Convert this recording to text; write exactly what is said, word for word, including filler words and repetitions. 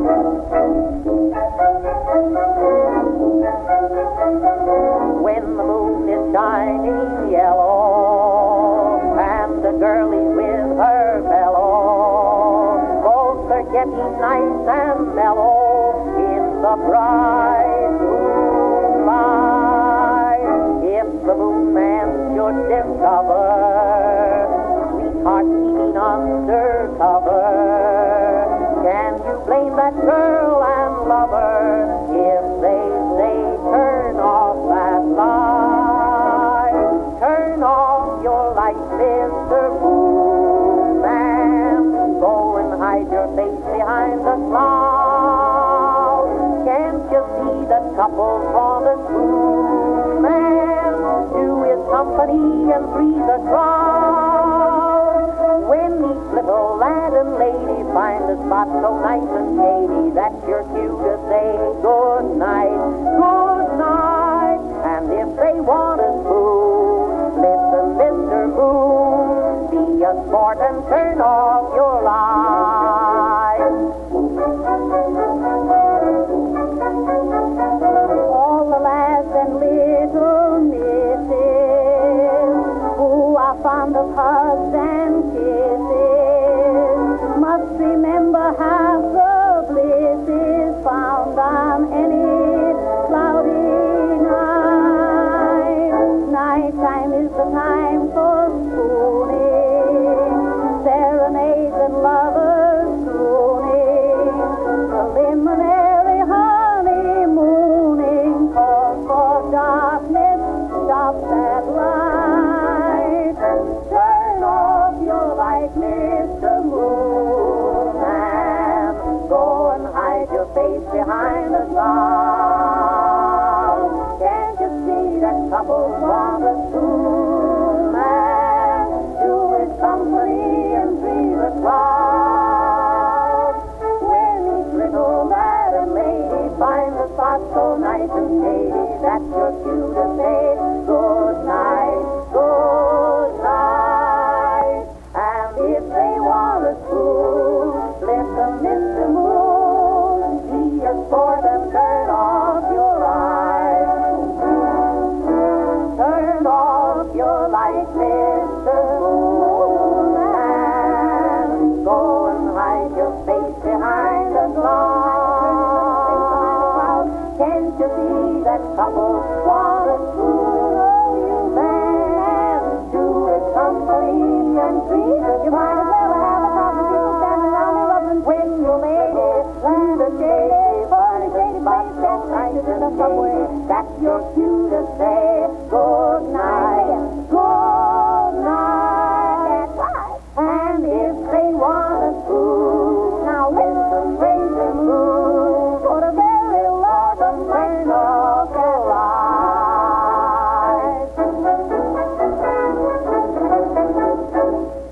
When the moon is shining yellow and the girl is with her fellow, both are getting nice and mellow in the bright moonlight. If the moon man should discover sweetheart keeping undercover, can you blame that girl and lover if they say turn off that light? Turn off your light, Mister Moon Man. Go and hide your face behind the clouds. Can't you see the couple for the Moon Man to his company and free the crowd? When each little lad and lady find a spot so nice and shady, that's your cue to say good night, good night. And if they want to spoon, listen, Mister Moon, be a sport and turn off your light. All the lads and little misses who are fond of hugs and kisses must remember half the bliss is found on any cloudy night. Nighttime is the time for spooning, serenades and lovers crooning, preliminary honeymooning, cause for darkness stops that light. Turn off your light, Mister Moon Man. Go and hide your face behind the cloud. Can't you see that couple from the Moon Man to his company and free the crowd? When each little lad and lady find the spot so nice and shady, that's your cue to say good night, good night. And if they want to spoon, listen, Mister Moon, be a sport and turn off your light. Turn off your light, Mister Moon Man. Go and hide your face behind the cloud. Can't you see that couple want to spoon? Oh, you man, to his company and treat. You might as well have a thousand people standing around there rubbing when you made it through the shady, funny, shady, funny, that's nice in the subway. That's your cue to say good night.